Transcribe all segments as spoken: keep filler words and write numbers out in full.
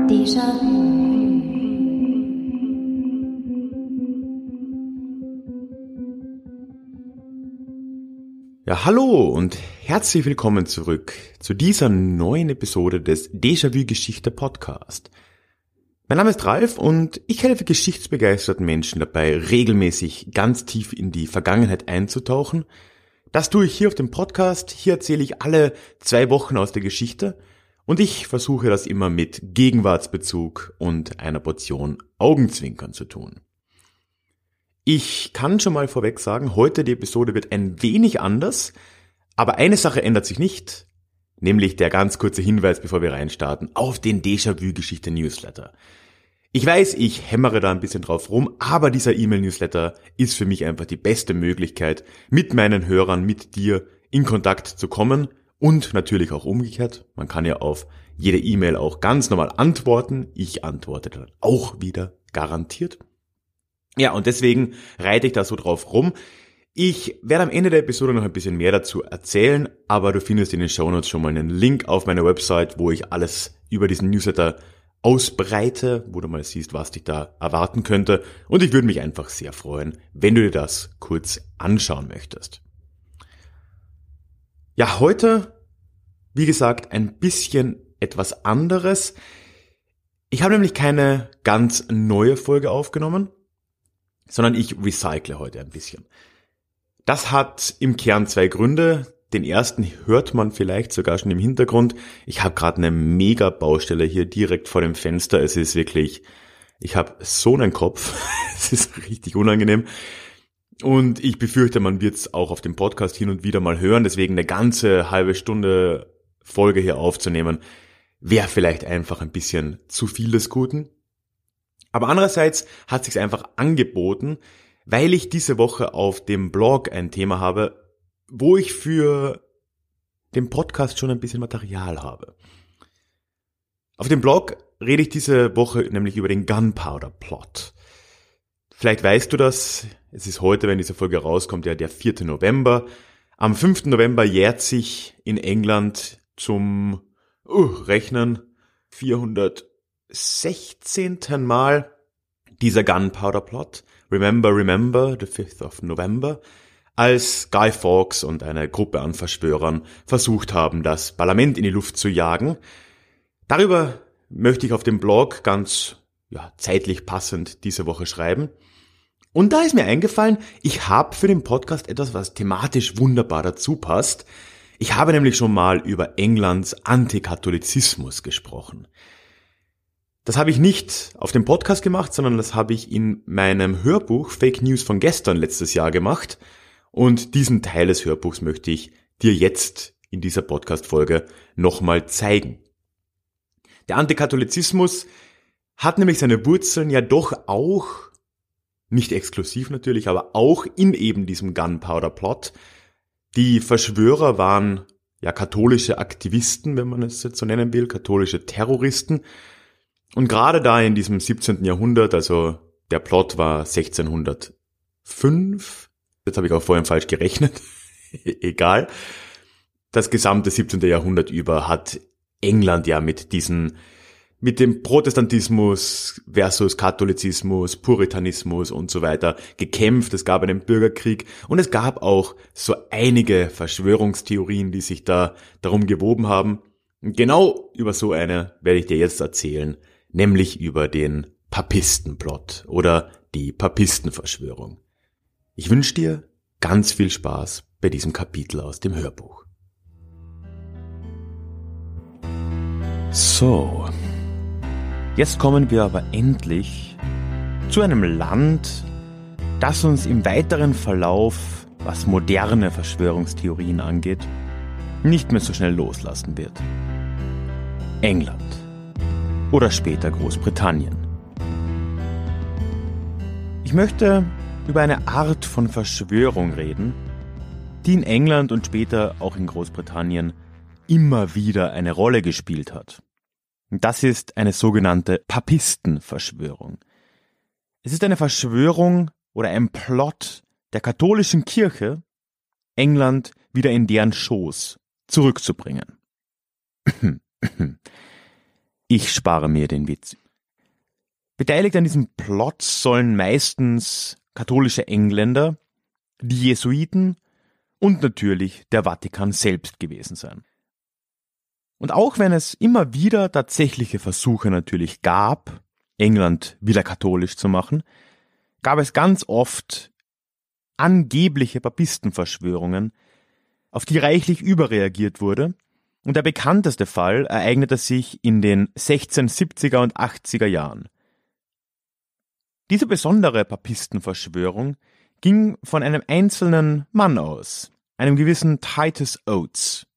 Déjà-vu. Ja, hallo und herzlich willkommen zurück zu dieser neuen Episode des Déjà-vu-Geschichte Podcast. Mein Name ist Ralf und ich helfe geschichtsbegeisterten Menschen dabei, regelmäßig ganz tief in die Vergangenheit einzutauchen. Das tue ich hier auf dem Podcast. Hier erzähle ich alle zwei Wochen aus der Geschichte und ich versuche das immer mit Gegenwartsbezug und einer Portion Augenzwinkern zu tun. Ich kann schon mal vorweg sagen, heute die Episode wird ein wenig anders, aber eine Sache ändert sich nicht, nämlich der ganz kurze Hinweis, bevor wir reinstarten, auf den Déjà-vu-Geschichte-Newsletter. Ich weiß, ich hämmere da ein bisschen drauf rum, aber dieser E-Mail-Newsletter ist für mich einfach die beste Möglichkeit, mit meinen Hörern, mit dir in Kontakt zu kommen und natürlich auch umgekehrt. Man kann ja auf jede E-Mail auch ganz normal antworten. Ich antworte dann auch wieder garantiert. Ja, und deswegen reite ich da so drauf rum. Ich werde am Ende der Episode noch ein bisschen mehr dazu erzählen, aber du findest in den Shownotes schon mal einen Link auf meiner Website, wo ich alles über diesen Newsletter ausbreite, wo du mal siehst, was dich da erwarten könnte. Und ich würde mich einfach sehr freuen, wenn du dir das kurz anschauen möchtest. Ja, heute, wie gesagt, ein bisschen etwas anderes. Ich habe nämlich keine ganz neue Folge aufgenommen, sondern ich recycle heute ein bisschen. Das hat im Kern zwei Gründe. Den ersten hört man vielleicht sogar schon im Hintergrund. Ich habe gerade eine mega Baustelle hier direkt vor dem Fenster. Es ist wirklich, ich habe so einen Kopf. Es ist richtig unangenehm. Und ich befürchte, man wird es auch auf dem Podcast hin und wieder mal hören. Deswegen eine ganze halbe Stunde Folge hier aufzunehmen, wäre vielleicht einfach ein bisschen zu viel des Guten. Aber andererseits hat es sich einfach angeboten, weil ich diese Woche auf dem Blog ein Thema habe, wo ich für den Podcast schon ein bisschen Material habe. Auf dem Blog rede ich diese Woche nämlich über den Gunpowder Plot. Vielleicht weißt du das, es ist heute, wenn diese Folge rauskommt, ja der vierte November. Am fünften November jährt sich in England zum uh, Rechnen vierhundertsechzehnten Mal dieser Gunpowder Plot, Remember, Remember, the fifth of November, als Guy Fawkes und eine Gruppe an Verschwörern versucht haben, das Parlament in die Luft zu jagen. Darüber möchte ich auf dem Blog ganz ja, zeitlich passend diese Woche schreiben. Und da ist mir eingefallen, ich habe für den Podcast etwas, was thematisch wunderbar dazu passt. Ich habe nämlich schon mal über Englands Antikatholizismus gesprochen. Das habe ich nicht auf dem Podcast gemacht, sondern das habe ich in meinem Hörbuch Fake News von gestern letztes Jahr gemacht. Und diesen Teil des Hörbuchs möchte ich dir jetzt in dieser Podcast-Folge nochmal zeigen. Der Antikatholizismus hat nämlich seine Wurzeln ja doch auch, nicht exklusiv natürlich, aber auch in eben diesem Gunpowder Plot. Die Verschwörer waren ja katholische Aktivisten, wenn man es jetzt so nennen will, katholische Terroristen. Und gerade da in diesem siebzehnten Jahrhundert, also der Plot war sechzehnhundertfünf, jetzt habe ich auch vorhin falsch gerechnet, egal, das gesamte siebzehnte Jahrhundert über hat England ja mit diesen, mit dem Protestantismus versus Katholizismus, Puritanismus und so weiter gekämpft. Es gab einen Bürgerkrieg und es gab auch so einige Verschwörungstheorien, die sich da darum gewoben haben. Und genau über so eine werde ich dir jetzt erzählen, nämlich über den Papistenplot oder die Papistenverschwörung. Ich wünsche dir ganz viel Spaß bei diesem Kapitel aus dem Hörbuch. So, jetzt kommen wir aber endlich zu einem Land, das uns im weiteren Verlauf, was moderne Verschwörungstheorien angeht, nicht mehr so schnell loslassen wird. England oder später Großbritannien. Ich möchte über eine Art von Verschwörung reden, die in England und später auch in Großbritannien immer wieder eine Rolle gespielt hat. Und das ist eine sogenannte Papistenverschwörung. Es ist eine Verschwörung oder ein Plot der katholischen Kirche, England wieder in deren Schoß zurückzubringen. Ich spare mir den Witz. Beteiligt an diesem Plot sollen meistens katholische Engländer, die Jesuiten und natürlich der Vatikan selbst gewesen sein. Und auch wenn es immer wieder tatsächliche Versuche natürlich gab, England wieder katholisch zu machen, gab es ganz oft angebliche Papistenverschwörungen, auf die reichlich überreagiert wurde. Und der bekannteste Fall ereignete sich in den sechzehnhundertsiebziger und achtziger Jahren. Diese besondere Papistenverschwörung ging von einem einzelnen Mann aus, einem gewissen Titus Oates.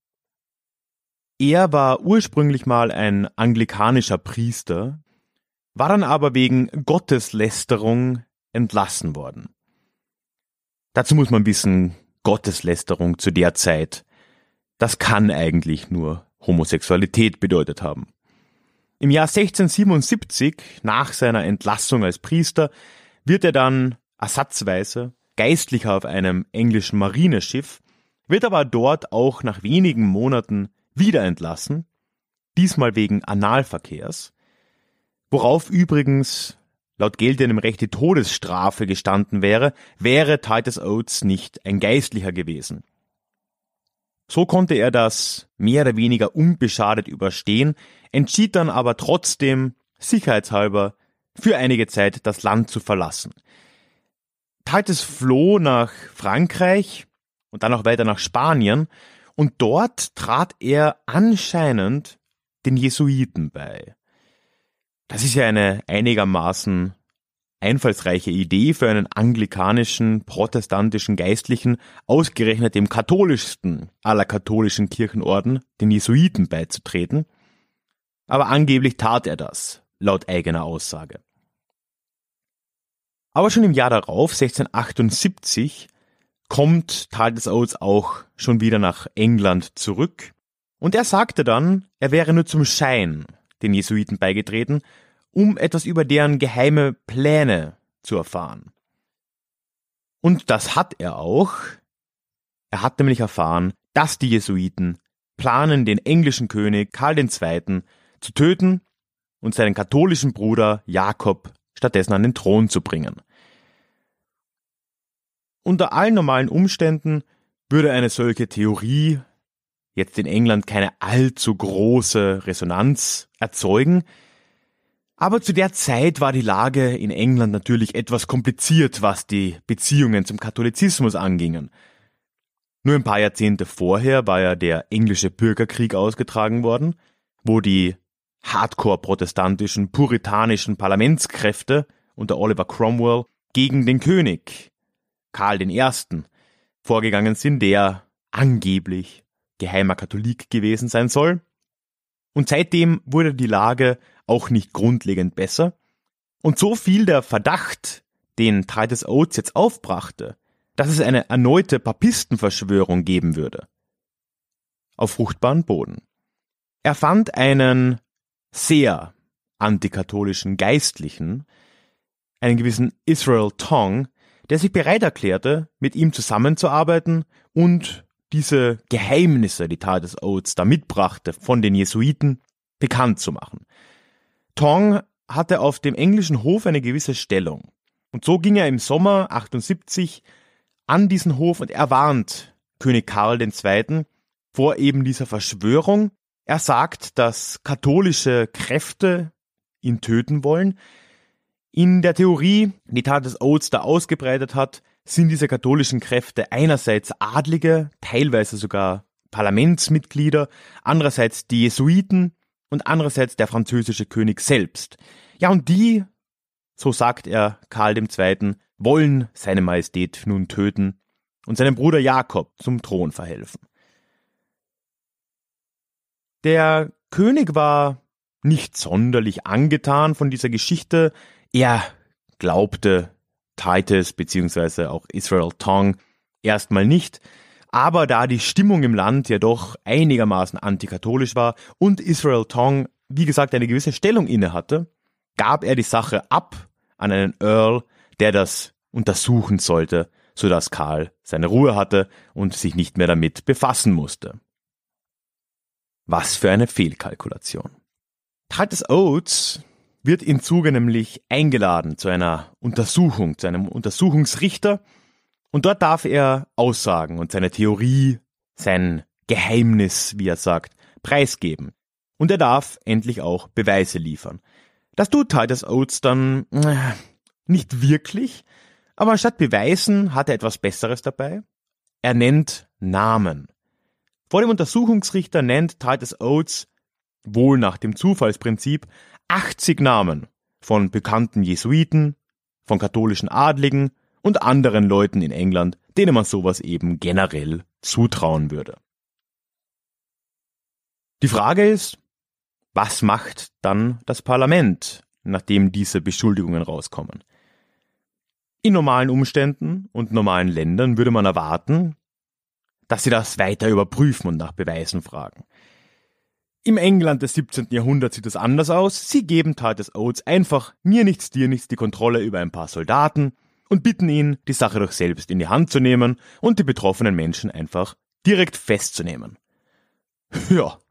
Er war ursprünglich mal ein anglikanischer Priester, war dann aber wegen Gotteslästerung entlassen worden. Dazu muss man wissen, Gotteslästerung zu der Zeit, das kann eigentlich nur Homosexualität bedeutet haben. Im Jahr sechzehnhundertsiebenundsiebzig, nach seiner Entlassung als Priester, wird er dann ersatzweise Geistlicher auf einem englischen Marineschiff, wird aber dort auch nach wenigen Monaten wieder entlassen, diesmal wegen Analverkehrs, worauf übrigens laut geltendem Recht die Todesstrafe gestanden wäre, wäre Titus Oates nicht ein Geistlicher gewesen. So konnte er das mehr oder weniger unbeschadet überstehen, entschied dann aber trotzdem, sicherheitshalber, für einige Zeit das Land zu verlassen. Titus floh nach Frankreich und dann auch weiter nach Spanien und dort trat er anscheinend den Jesuiten bei. Das ist ja eine einigermaßen einfallsreiche Idee für einen anglikanischen, protestantischen Geistlichen, ausgerechnet dem katholischsten aller katholischen Kirchenorden, den Jesuiten, beizutreten. Aber angeblich tat er das, laut eigener Aussage. Aber schon im Jahr darauf, sechzehnhundertachtundsiebzig, kommt Titus Oates auch schon wieder nach England zurück und er sagte dann, er wäre nur zum Schein den Jesuiten beigetreten, um etwas über deren geheime Pläne zu erfahren. Und das hat er auch. Er hat nämlich erfahren, dass die Jesuiten planen, den englischen König Karl der Zweite zu töten und seinen katholischen Bruder Jakob stattdessen an den Thron zu bringen. Unter allen normalen Umständen würde eine solche Theorie jetzt in England keine allzu große Resonanz erzeugen, aber zu der Zeit war die Lage in England natürlich etwas kompliziert, was die Beziehungen zum Katholizismus angingen. Nur ein paar Jahrzehnte vorher war ja der englische Bürgerkrieg ausgetragen worden, wo die hardcore-protestantischen, puritanischen Parlamentskräfte unter Oliver Cromwell gegen den König, Karl der Erste, vorgegangen sind, der angeblich geheimer Katholik gewesen sein soll. Und seitdem wurde die Lage auch nicht grundlegend besser. Und so fiel der Verdacht, den Titus Oates jetzt aufbrachte, dass es eine erneute Papistenverschwörung geben würde, auf fruchtbaren Boden. Er fand einen sehr antikatholischen Geistlichen, einen gewissen Israel Tong, der sich bereit erklärte, mit ihm zusammenzuarbeiten und diese Geheimnisse, die Titus Oates da mitbrachte, von den Jesuiten bekannt zu machen. Tong hatte auf dem englischen Hof eine gewisse Stellung. Und so ging er im Sommer achtundsiebzig an diesen Hof und er warnt König Karl der Zweite vor eben dieser Verschwörung. Er sagt, dass katholische Kräfte ihn töten wollen. In der Theorie, die Titus Oates da ausgebreitet hat, sind diese katholischen Kräfte einerseits Adlige, teilweise sogar Parlamentsmitglieder, andererseits die Jesuiten und andererseits der französische König selbst. Ja, und die, so sagt er Karl der Zweite, wollen seine Majestät nun töten und seinem Bruder Jakob zum Thron verhelfen. Der König war nicht sonderlich angetan von dieser Geschichte. Er glaubte Titus bzw. auch Israel Tong erstmal nicht, aber da die Stimmung im Land ja doch einigermaßen antikatholisch war und Israel Tong, wie gesagt, eine gewisse Stellung inne hatte, gab er die Sache ab an einen Earl, der das untersuchen sollte, sodass Karl seine Ruhe hatte und sich nicht mehr damit befassen musste. Was für eine Fehlkalkulation. Titus Oates wird im Zuge nämlich eingeladen zu einer Untersuchung, zu einem Untersuchungsrichter, und dort darf er Aussagen und seine Theorie, sein Geheimnis, wie er sagt, preisgeben. Und er darf endlich auch Beweise liefern. Das tut Titus Oates dann äh, nicht wirklich, aber anstatt Beweisen hat er etwas Besseres dabei. Er nennt Namen. Vor dem Untersuchungsrichter nennt Titus Oates, wohl nach dem Zufallsprinzip, achtzig Namen von bekannten Jesuiten, von katholischen Adligen und anderen Leuten in England, denen man sowas eben generell zutrauen würde. Die Frage ist, was macht dann das Parlament, nachdem diese Beschuldigungen rauskommen? In normalen Umständen und normalen Ländern würde man erwarten, dass sie das weiter überprüfen und nach Beweisen fragen. Im England des siebzehnten Jahrhunderts sieht es anders aus. Sie geben Titus Oates einfach mir nichts, dir nichts die Kontrolle über ein paar Soldaten und bitten ihn, die Sache doch selbst in die Hand zu nehmen und die betroffenen Menschen einfach direkt festzunehmen. Ja,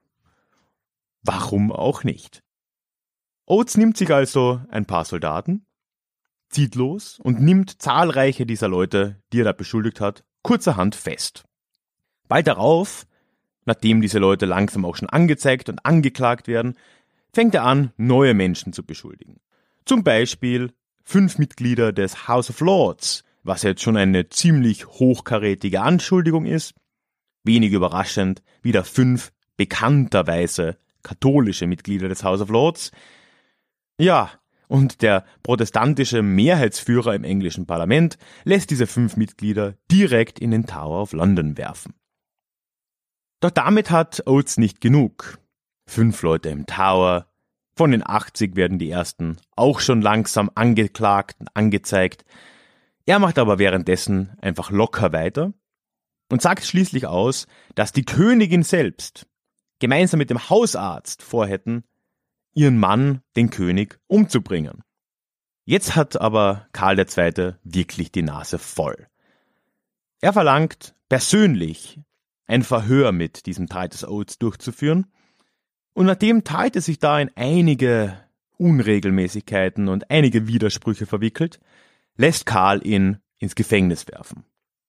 warum auch nicht? Oates nimmt sich also ein paar Soldaten, zieht los und nimmt zahlreiche dieser Leute, die er da beschuldigt hat, kurzerhand fest. Bald darauf, nachdem diese Leute langsam auch schon angezeigt und angeklagt werden, fängt er an, neue Menschen zu beschuldigen. Zum Beispiel fünf Mitglieder des House of Lords, was jetzt schon eine ziemlich hochkarätige Anschuldigung ist. Wenig überraschend wieder fünf bekannterweise katholische Mitglieder des House of Lords. Ja, und der protestantische Mehrheitsführer im englischen Parlament lässt diese fünf Mitglieder direkt in den Tower of London werfen. Doch damit hat Oates nicht genug. Fünf Leute im Tower, von den achtzig werden die ersten auch schon langsam angeklagt und angezeigt. Er macht aber währenddessen einfach locker weiter und sagt schließlich aus, dass die Königin selbst gemeinsam mit dem Hausarzt vorhätten, ihren Mann, den König, umzubringen. Jetzt hat aber Karl der Zweite wirklich die Nase voll. Er verlangt persönlich ein Verhör mit diesem Titus Oates durchzuführen. Und nachdem Titus sich da in einige Unregelmäßigkeiten und einige Widersprüche verwickelt, lässt Karl ihn ins Gefängnis werfen.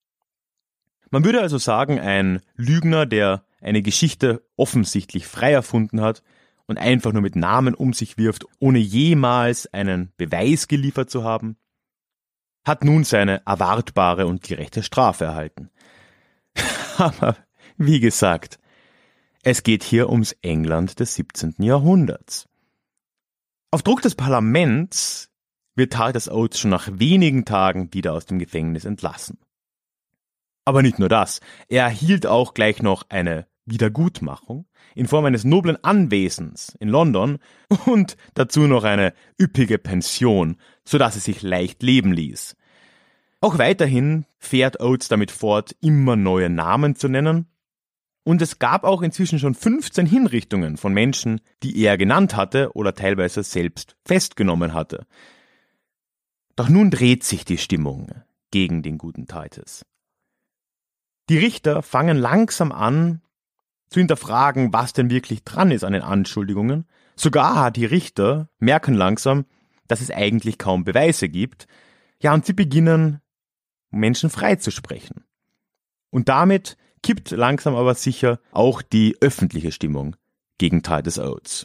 Man würde also sagen, ein Lügner, der eine Geschichte offensichtlich frei erfunden hat und einfach nur mit Namen um sich wirft, ohne jemals einen Beweis geliefert zu haben, hat nun seine erwartbare und gerechte Strafe erhalten. Aber wie gesagt, es geht hier ums England des siebzehnten Jahrhunderts. Auf Druck des Parlaments wird Titus Oates schon nach wenigen Tagen wieder aus dem Gefängnis entlassen. Aber nicht nur das, er erhielt auch gleich noch eine Wiedergutmachung in Form eines noblen Anwesens in London und dazu noch eine üppige Pension, sodass es sich leicht leben ließ. Auch weiterhin fährt Oates damit fort, immer neue Namen zu nennen. Und es gab auch inzwischen schon fünfzehn Hinrichtungen von Menschen, die er genannt hatte oder teilweise selbst festgenommen hatte. Doch nun dreht sich die Stimmung gegen den guten Titus. Die Richter fangen langsam an zu hinterfragen, was denn wirklich dran ist an den Anschuldigungen. Sogar die Richter merken langsam, dass es eigentlich kaum Beweise gibt. Ja, und sie beginnen, Menschen freizusprechen. Und damit kippt langsam aber sicher auch die öffentliche Stimmung gegen Titus Oates.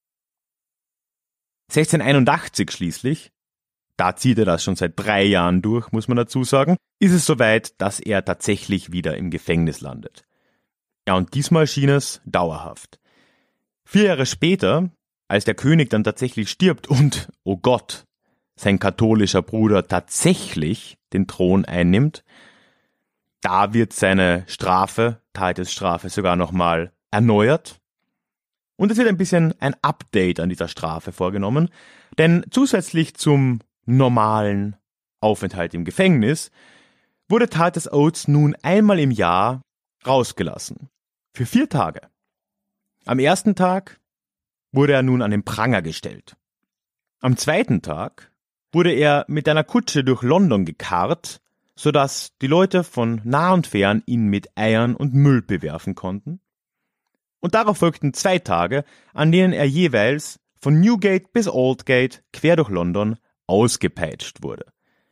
sechzehnhunderteinundachtzig schließlich, da zieht er das schon seit drei Jahren durch, muss man dazu sagen, ist es soweit, dass er tatsächlich wieder im Gefängnis landet. Ja, und diesmal schien es dauerhaft. Vier Jahre später, als der König dann tatsächlich stirbt und, oh Gott, sein katholischer Bruder tatsächlich den Thron einnimmt, da wird seine Strafe, Titus' Strafe, sogar nochmal erneuert. Und es wird ein bisschen ein Update an dieser Strafe vorgenommen, denn zusätzlich zum normalen Aufenthalt im Gefängnis wurde Titus Oates nun einmal im Jahr rausgelassen. Für vier Tage. Am ersten Tag wurde er nun an den Pranger gestellt. Am zweiten Tag wurde er mit einer Kutsche durch London gekarrt, sodass die Leute von nah und fern ihn mit Eiern und Müll bewerfen konnten. Und darauf folgten zwei Tage, an denen er jeweils von Newgate bis Aldgate quer durch London ausgepeitscht wurde.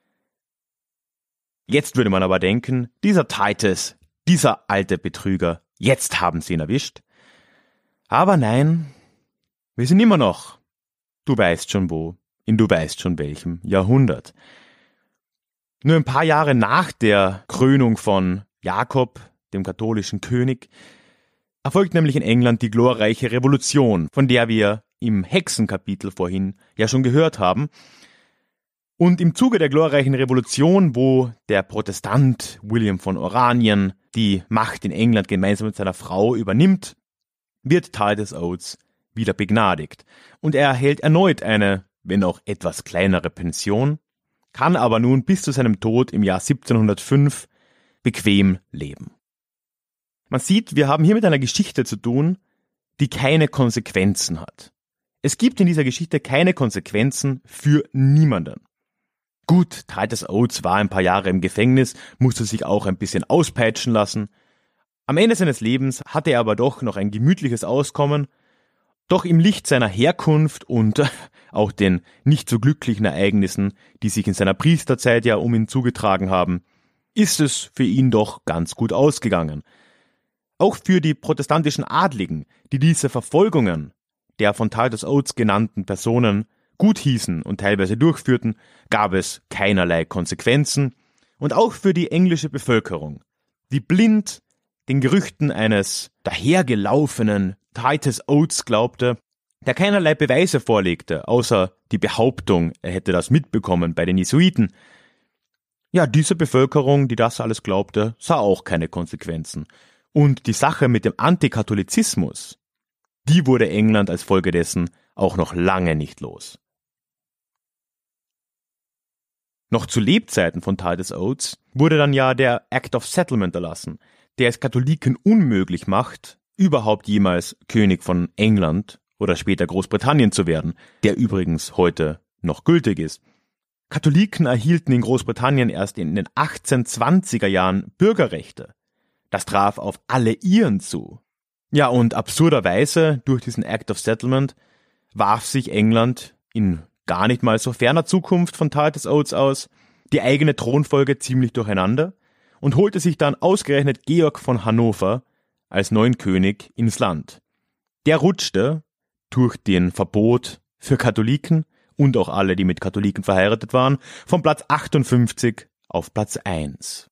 Jetzt würde man aber denken, dieser Titus, dieser alte Betrüger, jetzt haben sie ihn erwischt. Aber nein, wir sind immer noch, du weißt schon wo, in du weißt schon welchem Jahrhundert. Nur ein paar Jahre nach der Krönung von Jakob, dem katholischen König, erfolgt nämlich in England die glorreiche Revolution, von der wir im Hexenkapitel vorhin ja schon gehört haben. Und im Zuge der glorreichen Revolution, wo der Protestant William von Oranien die Macht in England gemeinsam mit seiner Frau übernimmt, wird Titus Oates wieder begnadigt. Und er erhält erneut eine, wenn auch etwas kleinere Pension, kann aber nun bis zu seinem Tod im Jahr siebzehnhundertfünf bequem leben. Man sieht, wir haben hier mit einer Geschichte zu tun, die keine Konsequenzen hat. Es gibt in dieser Geschichte keine Konsequenzen für niemanden. Gut, Titus Oates war ein paar Jahre im Gefängnis, musste sich auch ein bisschen auspeitschen lassen. Am Ende seines Lebens hatte er aber doch noch ein gemütliches Auskommen. Doch im Licht seiner Herkunft und auch den nicht so glücklichen Ereignissen, die sich in seiner Priesterzeit ja um ihn zugetragen haben, ist es für ihn doch ganz gut ausgegangen. Auch für die protestantischen Adligen, die diese Verfolgungen der von Titus Oates genannten Personen gut hießen und teilweise durchführten, gab es keinerlei Konsequenzen. Und auch für die englische Bevölkerung, die blind den Gerüchten eines dahergelaufenen Titus Oates glaubte, der keinerlei Beweise vorlegte, außer die Behauptung, er hätte das mitbekommen bei den Jesuiten. Ja, diese Bevölkerung, die das alles glaubte, sah auch keine Konsequenzen. Und die Sache mit dem Antikatholizismus, die wurde England als Folge dessen auch noch lange nicht los. Noch zu Lebzeiten von Titus Oates wurde dann ja der Act of Settlement erlassen, der es Katholiken unmöglich macht, überhaupt jemals König von England oder später Großbritannien zu werden, der übrigens heute noch gültig ist. Katholiken erhielten in Großbritannien erst in den achtzehnhundertzwanziger Jahren Bürgerrechte. Das traf auf alle Iren zu. Ja, und absurderweise, durch diesen Act of Settlement, warf sich England in gar nicht mal so ferner Zukunft von Titus Oates aus die eigene Thronfolge ziemlich durcheinander und holte sich dann ausgerechnet Georg von Hannover als neuen König ins Land. Der rutschte durch den Verbot für Katholiken und auch alle, die mit Katholiken verheiratet waren, von Platz achtundfünfzig auf Platz eins.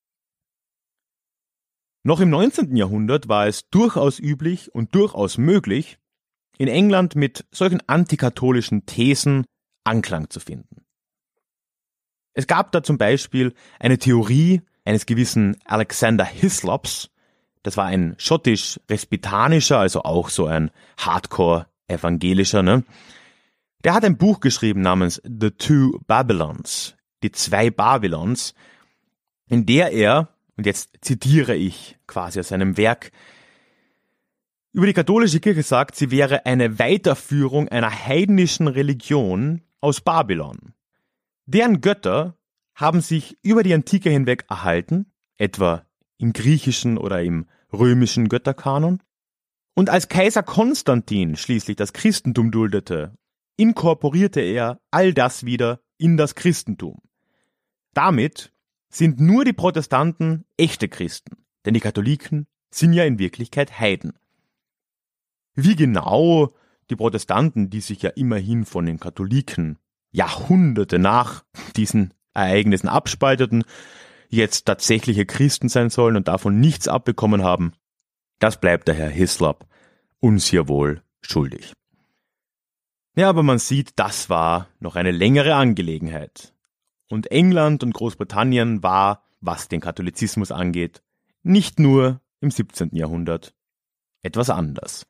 Noch im neunzehnten Jahrhundert war es durchaus üblich und durchaus möglich, in England mit solchen antikatholischen Thesen Anklang zu finden. Es gab da zum Beispiel eine Theorie eines gewissen Alexander Hislops, das war ein schottisch-respitanischer, also auch so ein Hardcore-Evangelischer, ne? Der hat ein Buch geschrieben namens The Two Babylons, die zwei Babylons, in der er, und jetzt zitiere ich quasi aus seinem Werk, über die katholische Kirche sagt, sie wäre eine Weiterführung einer heidnischen Religion aus Babylon. Deren Götter haben sich über die Antike hinweg erhalten, etwa im griechischen oder im römischen Götterkanon. Und als Kaiser Konstantin schließlich das Christentum duldete, inkorporierte er all das wieder in das Christentum. Damit sind nur die Protestanten echte Christen, denn die Katholiken sind ja in Wirklichkeit Heiden. Wie genau die Protestanten, die sich ja immerhin von den Katholiken Jahrhunderte nach diesen Ereignissen abspalteten, jetzt tatsächliche Christen sein sollen und davon nichts abbekommen haben, das bleibt der Herr Hislop uns hier wohl schuldig. Ja, aber man sieht, das war noch eine längere Angelegenheit. Und England und Großbritannien war, was den Katholizismus angeht, nicht nur im siebzehnten Jahrhundert etwas anders.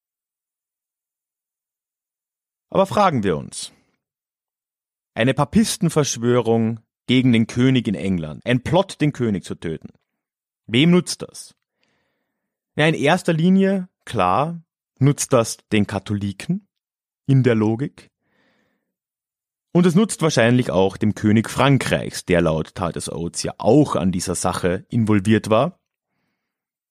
Aber fragen wir uns, eine Papistenverschwörung gegen den König in England, ein Plot, den König zu töten. Wem nutzt das? Ja, in erster Linie, klar, nutzt das den Katholiken in der Logik. Und es nutzt wahrscheinlich auch dem König Frankreichs, der laut Titus Oates ja auch an dieser Sache involviert war.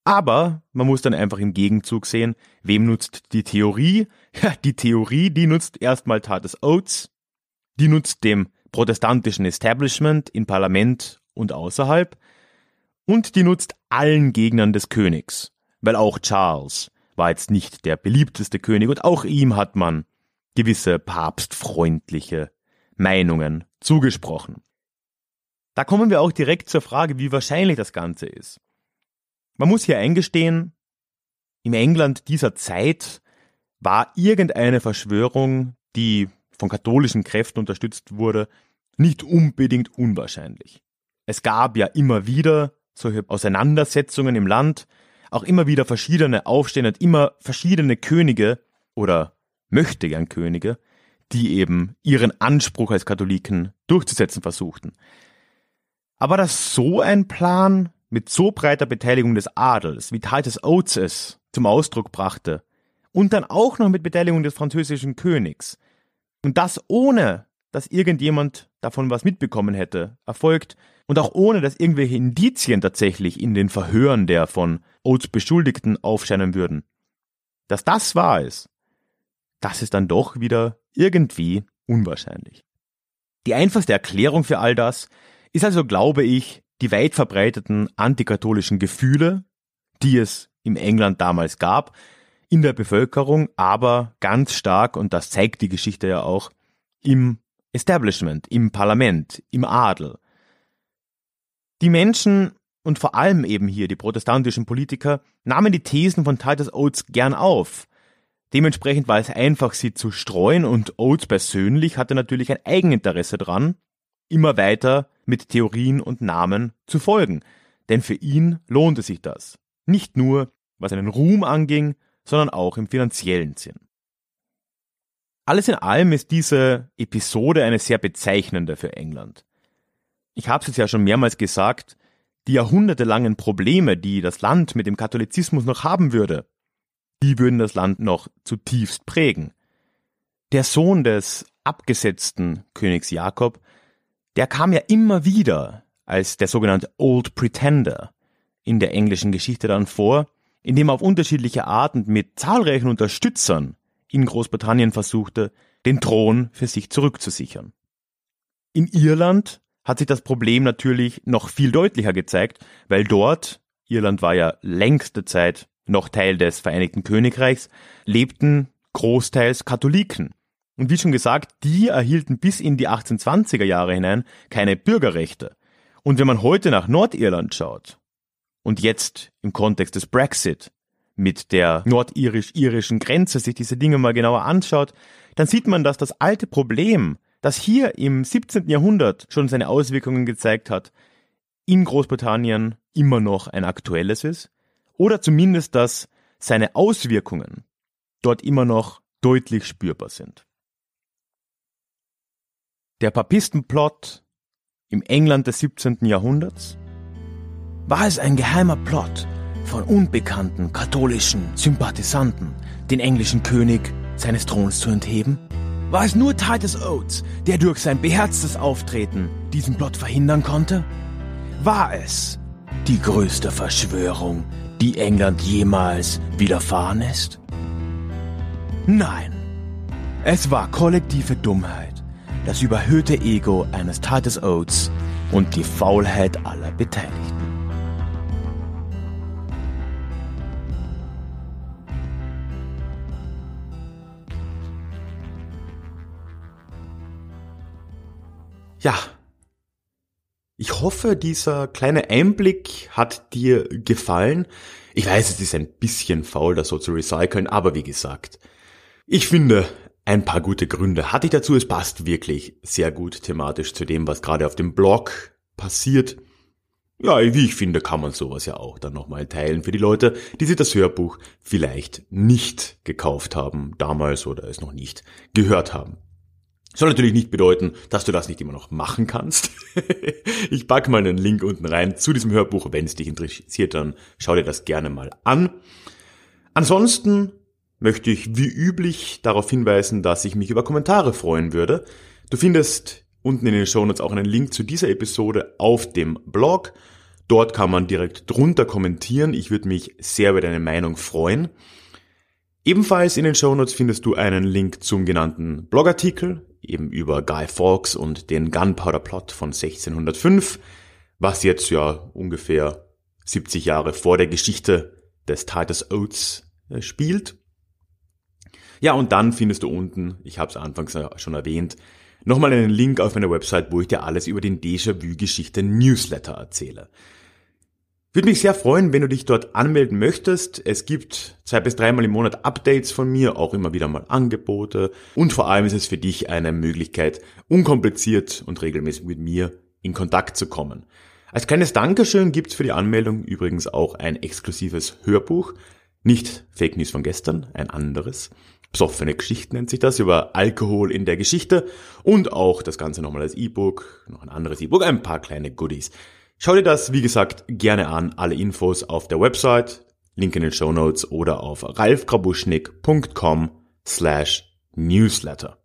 Aber man muss dann einfach im Gegenzug sehen, wem nutzt die Theorie? Ja, die Theorie, die nutzt erstmal Titus Oates, die nutzt dem protestantischen Establishment in Parlament und außerhalb und die nutzt allen Gegnern des Königs, weil auch Charles war jetzt nicht der beliebteste König und auch ihm hat man gewisse papstfreundliche Meinungen zugesprochen. Da kommen wir auch direkt zur Frage, wie wahrscheinlich das Ganze ist. Man muss hier eingestehen, im England dieser Zeit war irgendeine Verschwörung, die von katholischen Kräften unterstützt wurde, nicht unbedingt unwahrscheinlich. Es gab ja immer wieder solche Auseinandersetzungen im Land, auch immer wieder verschiedene Aufstände und immer verschiedene Könige oder möchtegern Könige, die eben ihren Anspruch als Katholiken durchzusetzen versuchten. Aber dass so ein Plan mit so breiter Beteiligung des Adels, wie Titus Oates es zum Ausdruck brachte, und dann auch noch mit Beteiligung des französischen Königs, und das ohne, dass irgendjemand davon was mitbekommen hätte, erfolgt, und auch ohne, dass irgendwelche Indizien tatsächlich in den Verhören der von Oates Beschuldigten aufscheinen würden. Dass das wahr ist, das ist dann doch wieder irgendwie unwahrscheinlich. Die einfachste Erklärung für all das ist also, glaube ich, die weit verbreiteten antikatholischen Gefühle, die es im England damals gab, in der Bevölkerung, aber ganz stark, und das zeigt die Geschichte ja auch, im Establishment, im Parlament, im Adel. Die Menschen und vor allem eben hier die protestantischen Politiker nahmen die Thesen von Titus Oates gern auf. Dementsprechend war es einfach, sie zu streuen, und Oates persönlich hatte natürlich ein Eigeninteresse dran, immer weiter mit Theorien und Namen zu folgen. Denn für ihn lohnte sich das. Nicht nur, was einen Ruhm anging, sondern auch im finanziellen Sinn. Alles in allem ist diese Episode eine sehr bezeichnende für England. Ich habe es jetzt ja schon mehrmals gesagt, die jahrhundertelangen Probleme, die das Land mit dem Katholizismus noch haben würde, die würden das Land noch zutiefst prägen. Der Sohn des abgesetzten Königs Jakob, der kam ja immer wieder als der sogenannte Old Pretender in der englischen Geschichte dann vor, indem er auf unterschiedliche Arten mit zahlreichen Unterstützern in Großbritannien versuchte, den Thron für sich zurückzusichern. In Irland hat sich das Problem natürlich noch viel deutlicher gezeigt, weil dort, Irland war ja längste Zeit noch Teil des Vereinigten Königreichs, lebten großteils Katholiken. Und wie schon gesagt, die erhielten bis in die achtzehnhundertzwanziger Jahre hinein keine Bürgerrechte. Und wenn man heute nach Nordirland schaut und jetzt im Kontext des Brexit mit der nordirisch-irischen Grenze sich diese Dinge mal genauer anschaut, dann sieht man, dass das alte Problem, das hier im siebzehnten Jahrhundert schon seine Auswirkungen gezeigt hat, in Großbritannien immer noch ein aktuelles ist, oder zumindest, dass seine Auswirkungen dort immer noch deutlich spürbar sind. Der Papistenplot im England des siebzehnten Jahrhunderts? War es ein geheimer Plot von unbekannten katholischen Sympathisanten, den englischen König seines Throns zu entheben? War es nur Titus Oates, der durch sein beherztes Auftreten diesen Plot verhindern konnte? War es die größte Verschwörung, die England jemals widerfahren ist? Nein, es war kollektive Dummheit, das überhöhte Ego eines Titus Oates und die Faulheit aller Beteiligten. Ja, ich hoffe, dieser kleine Einblick hat dir gefallen. Ich weiß, es ist ein bisschen faul, das so zu recyceln, aber wie gesagt, ich finde, ein paar gute Gründe hatte ich dazu. Es passt wirklich sehr gut thematisch zu dem, was gerade auf dem Blog passiert. Ja, wie ich finde, kann man sowas ja auch dann nochmal teilen für die Leute, die sich das Hörbuch vielleicht nicht gekauft haben damals oder es noch nicht gehört haben. Soll natürlich nicht bedeuten, dass du das nicht immer noch machen kannst. Ich packe mal einen Link unten rein zu diesem Hörbuch. Wenn es dich interessiert, dann schau dir das gerne mal an. Ansonsten möchte ich wie üblich darauf hinweisen, dass ich mich über Kommentare freuen würde. Du findest unten in den Shownotes auch einen Link zu dieser Episode auf dem Blog. Dort kann man direkt drunter kommentieren. Ich würde mich sehr über deine Meinung freuen. Ebenfalls in den Shownotes findest du einen Link zum genannten Blogartikel, eben über Guy Fawkes und den Gunpowder Plot von sechzehnhundertfünf, was jetzt ja ungefähr siebzig Jahre vor der Geschichte des Titus Oates äh, spielt. Ja, und dann findest du unten, ich habe es anfangs schon erwähnt, nochmal einen Link auf meiner Website, wo ich dir alles über den Déjà-vu-Geschichte-Newsletter erzähle. Würde mich sehr freuen, wenn du dich dort anmelden möchtest. Es gibt zwei bis dreimal im Monat Updates von mir, auch immer wieder mal Angebote. Und vor allem ist es für dich eine Möglichkeit, unkompliziert und regelmäßig mit mir in Kontakt zu kommen. Als kleines Dankeschön gibt es für die Anmeldung übrigens auch ein exklusives Hörbuch. Nicht Fake News von gestern, ein anderes. Psoffene Geschichten nennt sich das, über Alkohol in der Geschichte. Und auch das Ganze nochmal als E-Book, noch ein anderes E-Book, ein paar kleine Goodies. Schau dir das, wie gesagt, gerne an. Alle Infos auf der Website, Link in den Shownotes oder auf ralfgrabuschnick.com slash newsletter.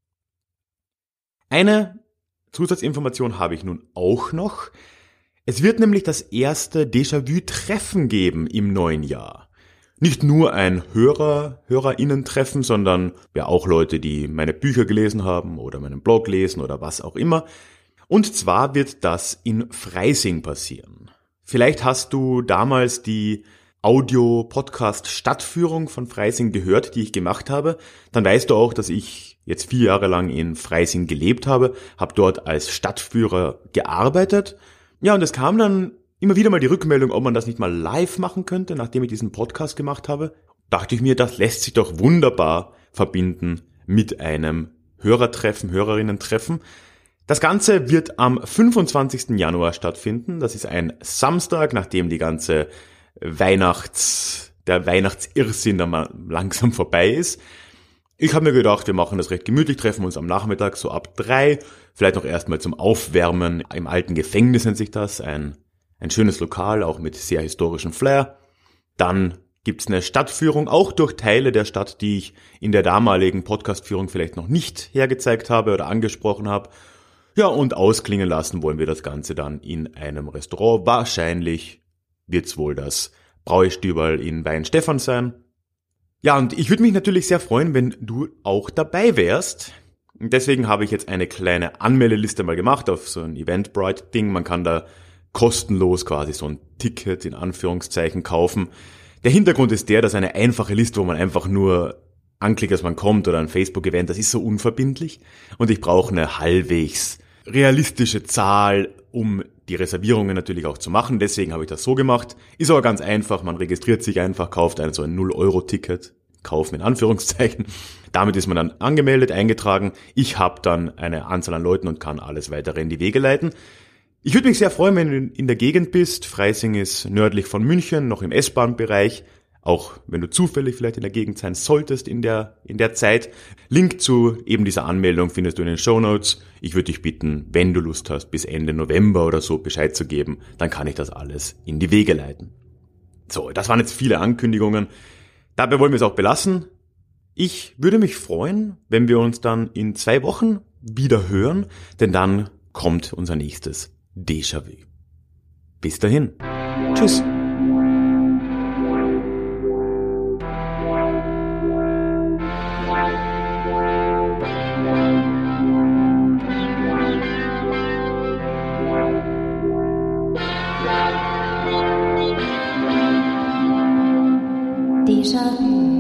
Eine Zusatzinformation habe ich nun auch noch. Es wird nämlich das erste Déjà-vu-Treffen geben im neuen Jahr. Nicht nur ein Hörer, HörerInnen-Treffen, sondern ja auch Leute, die meine Bücher gelesen haben oder meinen Blog lesen oder was auch immer. Und zwar wird das in Freising passieren. Vielleicht hast du damals die Audio-Podcast-Stadtführung von Freising gehört, die ich gemacht habe. Dann weißt du auch, dass ich jetzt vier Jahre lang in Freising gelebt habe, habe dort als Stadtführer gearbeitet. Ja, und es kam dann immer wieder mal die Rückmeldung, ob man das nicht mal live machen könnte, nachdem ich diesen Podcast gemacht habe. Dachte ich mir, das lässt sich doch wunderbar verbinden mit einem Hörertreffen, Hörerinnen-Treffen. Das Ganze wird am fünfundzwanzigsten Januar stattfinden. Das ist ein Samstag, nachdem die ganze Weihnachts, der Weihnachtsirrsinn dann mal langsam vorbei ist. Ich habe mir gedacht, wir machen das recht gemütlich, treffen uns am Nachmittag so ab drei, vielleicht noch erstmal zum Aufwärmen. Im alten Gefängnis nennt sich das, ein, ein schönes Lokal, auch mit sehr historischem Flair. Dann gibt's eine Stadtführung, auch durch Teile der Stadt, die ich in der damaligen Podcastführung vielleicht noch nicht hergezeigt habe oder angesprochen habe. Ja, und ausklingen lassen wollen wir das Ganze dann in einem Restaurant. Wahrscheinlich wird's wohl das Bräustüberl in Weinstefan sein. Ja, und ich würde mich natürlich sehr freuen, wenn du auch dabei wärst. Deswegen habe ich jetzt eine kleine Anmeldeliste mal gemacht auf so ein Eventbrite-Ding. Man kann da kostenlos quasi so ein Ticket in Anführungszeichen kaufen. Der Hintergrund ist der, dass eine einfache Liste, wo man einfach nur anklickt, dass man kommt, oder ein Facebook-Event, das ist so unverbindlich. Und ich brauche eine halbwegs realistische Zahl, um die Reservierungen natürlich auch zu machen. Deswegen habe ich das so gemacht. Ist aber ganz einfach. Man registriert sich einfach, kauft ein so ein null Euro Ticket, kaufen in Anführungszeichen. Damit ist man dann angemeldet, eingetragen. Ich habe dann eine Anzahl an Leuten und kann alles weitere in die Wege leiten. Ich würde mich sehr freuen, wenn du in der Gegend bist. Freising ist nördlich von München, noch im S-Bahn-Bereich. Auch wenn du zufällig vielleicht in der Gegend sein solltest in der, in der Zeit. Link zu eben dieser Anmeldung findest du in den Shownotes. Ich würde dich bitten, wenn du Lust hast, bis Ende November oder so Bescheid zu geben, dann kann ich das alles in die Wege leiten. So, das waren jetzt viele Ankündigungen. Dabei wollen wir es auch belassen. Ich würde mich freuen, wenn wir uns dann in zwei Wochen wieder hören, denn dann kommt unser nächstes Déjà-vu. Bis dahin. Tschüss. Déjà vu.